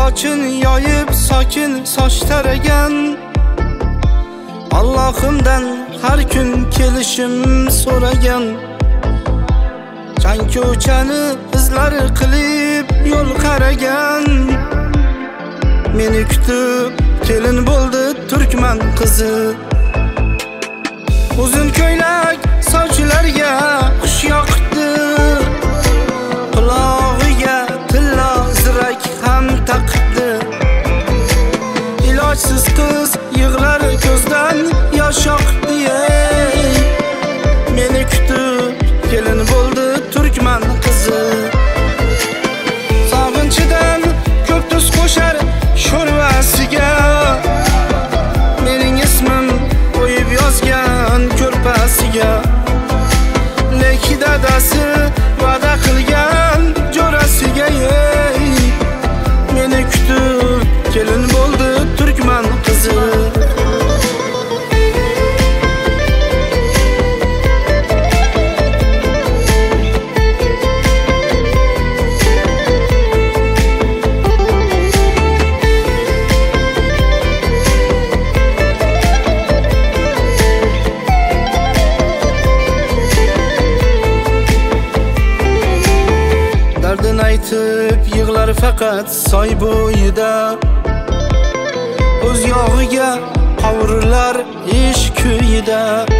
sochini yoyib sokin soch taragan. Allohimdan har kun kelishim so'ragan. Chanko'chani izlari qilib yo'l qaragan. Meni kutib kelin bo'ldi turkman qizi. Uzun ko'ylak sochlarga xush yoqdi. Qulog'iga tilla zirak ham taqdi. Ilojsiz qiz yig'lar ko'zdan yosh oqdi. Meni kutib kelin bo'ldi turkman qizi. Sog'inchidan ko'p tuz qo'shar sho'rvasiga. Mening ismim qo'yib yozgan ko'rpasiga. Lekin dadasi va'da qilgan jo'rasiga. Meni kutib kelin bo'ldi turkman qizi. Dardini aytib yig'lar faqat soy bo'yida. O'z yog'iga qovurilar ish kuyida.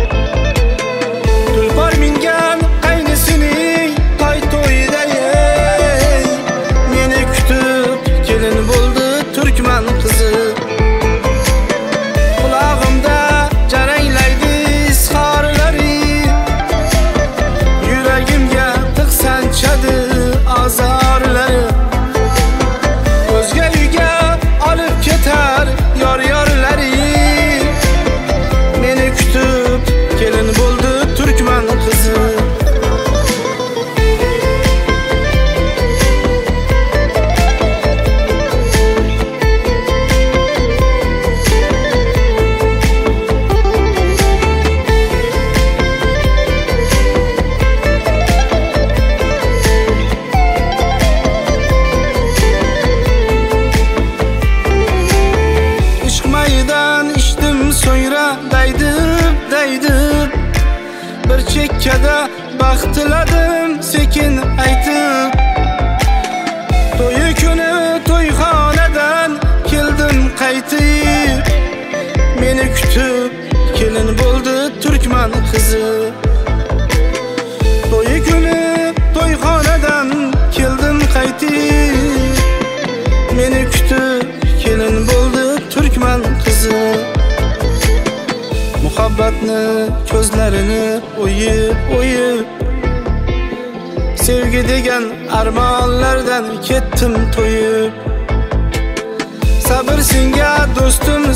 Tulpor mingan qaynisining toy to'yida. Meni kutib kelin bo'ldi turkman qizi. Qulog'imda jaranglaydi izhorlari. Yuragimga tiq sanchadi azorlari. O'zga uyga olib ketar yor-yorlari. Meni kutib kelin bo'ldi turkman qizi. So'ngra daydib bir chekkada baxt tiladim sekin aytib. To'yi kuni to'yxonadan keldim qaytib. Meni kutib kelin bo'ldi turkman qizi. To'yi kuni to'yxonadan keldim qaytib. Meni kutib kelin bo'ldi turkman qizi. Muhabbatni ko'zlarini o'yib sevgi degan armonlardan ketdim to'yib. Sabr senga do'stim